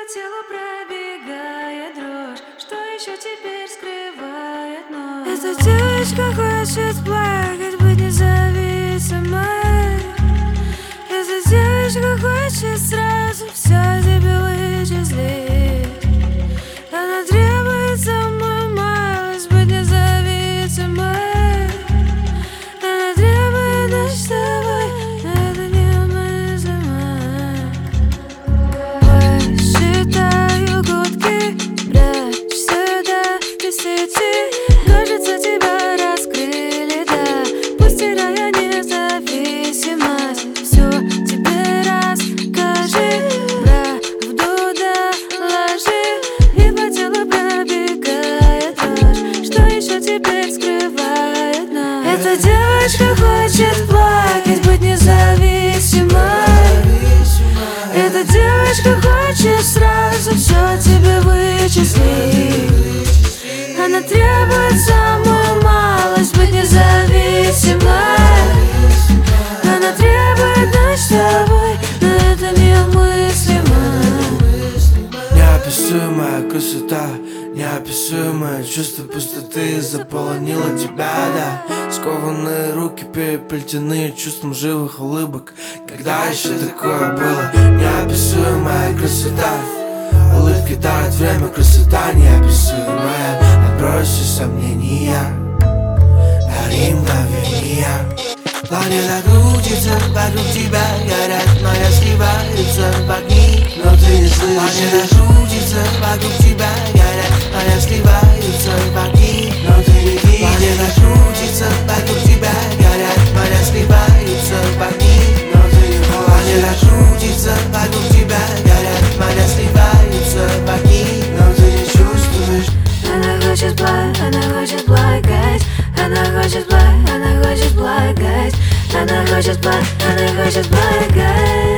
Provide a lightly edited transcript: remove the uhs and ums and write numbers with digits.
телу пробегает дрожь. Что еще теперь скрывает ночь? Эта девочка хочет плакать, быть независимой. Эта девочка хочет сразу все тебе вычислить. Она требует самую малость, быть независимой. Она требует ночь с тобой, но это немыслимо. Считаю гудки, прячься до 10. Кажется, тебя раскрыли, да. Пусть теряя независимость, все тебе расскажи, правду доложи. И по телу пробегает дрожь. Что еще теперь скрывает нас? Эта девочка хочет плакать, быть независимой. Эта девочка хочет сразу все тебе вычислить. Она требует самую малость, быть независимой. Она требует ночь с тобой, но это немыслимо. Неописуемая красота, неописуемое чувство пустоты заполонило тебя, да. Скованные руки переплетены чувством живых улыбок. Когда еще такое было? Неописуемая красота, улыбки дарит время, красота неописуемая. Отбрось все сомнения, дари мгновения. Планета крутится вокруг тебя, горят моря, сливаются в огни, но ты не слышишь. Планета крутится вокруг тебя, горят моря, сливаются в огни, но ты не видишь. Планета крутится вокруг тебя, горят моря, сливаются в огни, но ты не хочешь. Планета крутится вокруг тебя, горят моря, сливаются в огни, но ты не чувствуешь. Она хочет плакать, она хочет плакать. Она хочет плакать, она хочет плакать. Она хочет плакать, она хочет плакать.